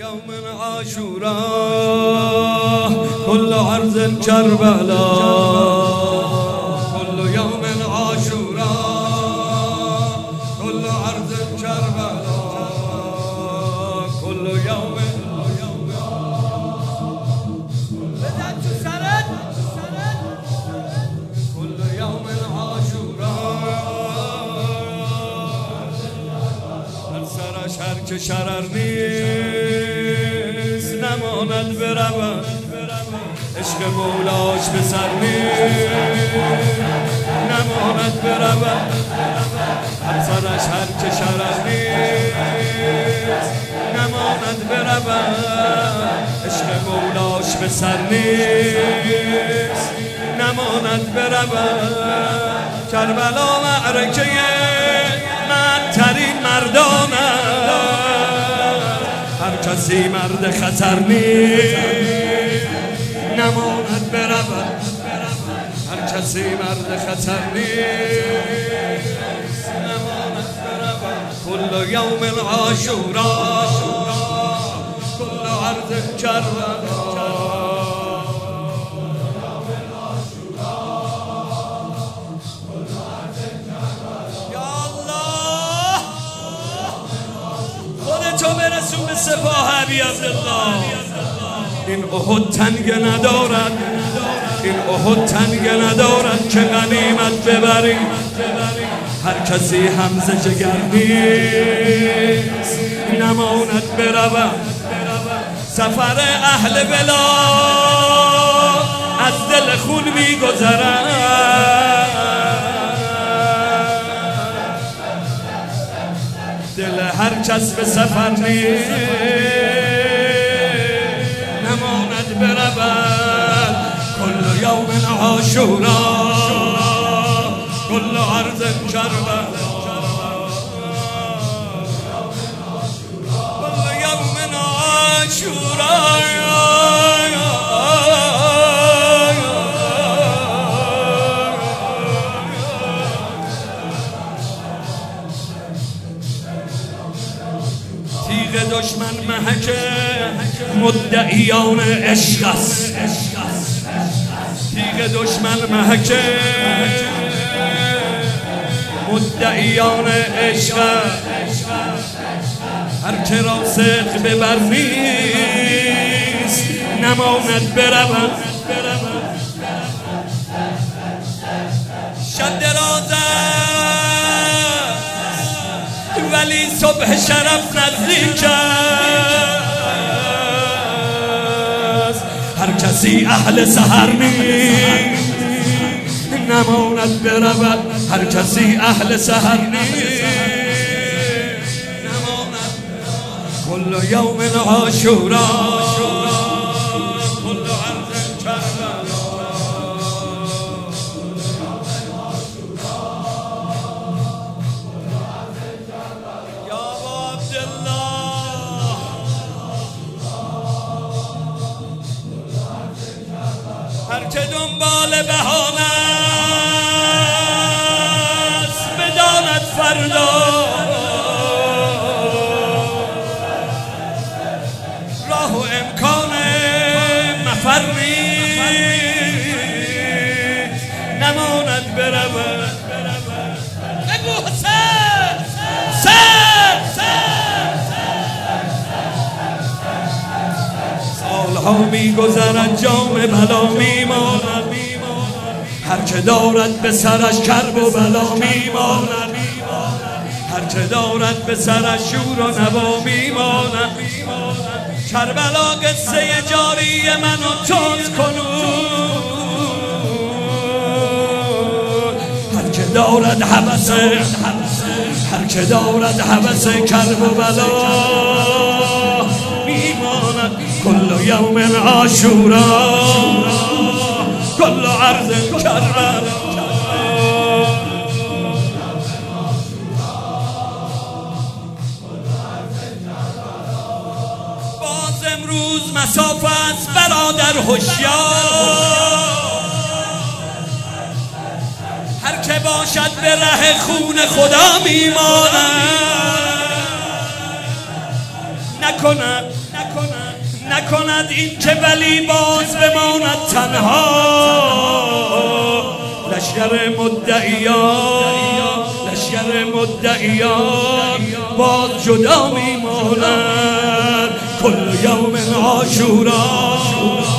يوم عاشوراء كل عرض كربلاء كل يوم عاشوراء كل عرض كربلاء كل يوم كل يوم عاشوراء سرش هر که شرر نیست نماند برود عشق مولاش به سر نیست نماند برود سرش هر که شرر نیست نماند برود عشق مولاش به سر نیست نماند برود کربلا معرکه مردترین مردان هر کسی مرد خطر نیست نماند برود هر کسی مرد خطر نیست نماند برود کل یوم عاشوراء کل عرض کربلا تو برسون به سپاه ابی عبدالله این احد تنگ ندارد این احد تنگ ندارد که غنیمت ببریم هر کسی همزه جگر نیست نماند برود سفر اهل بلا از دل خون میگذرد دل هر کس به سفر نیست نماند برود کل یوم عاشوراء کل عرض کربلا کل یوم عاشوراء تیغ دشمن محک مدعیان عشق است تیغ دشمن محک مدعیان عشق هر که را صدق به بر نیست نماند برود شب دراز ولی صبح شرف نزدیک است هر کسی اهل سحر نیست نماند برود هر کسی اهل سحر نیست نماند کل یوم عاشوراء کل عرض کربلا هر که دنبال بهانه است بداند فردا راه و امکان مفر نیست نماند برود بگو حسین سالها میگذرد جام بلا میماند هر که دارد به سرش کرب و بلا میماند هر که دارد به سرش شور و نوا میماند کربلا قصه جاری من و توست کنون هر که دارد هوس کرب و بلا میماند کل یوم عاشوراء کل عرض کربلا باز امروز مسافه است برادر هوشیار هر که باشد به ره خون خدا میماند نکند نزند این که ولی باز بماند تنها. لشکر مدعیان باز جدا میماند. کل یوم عاشورا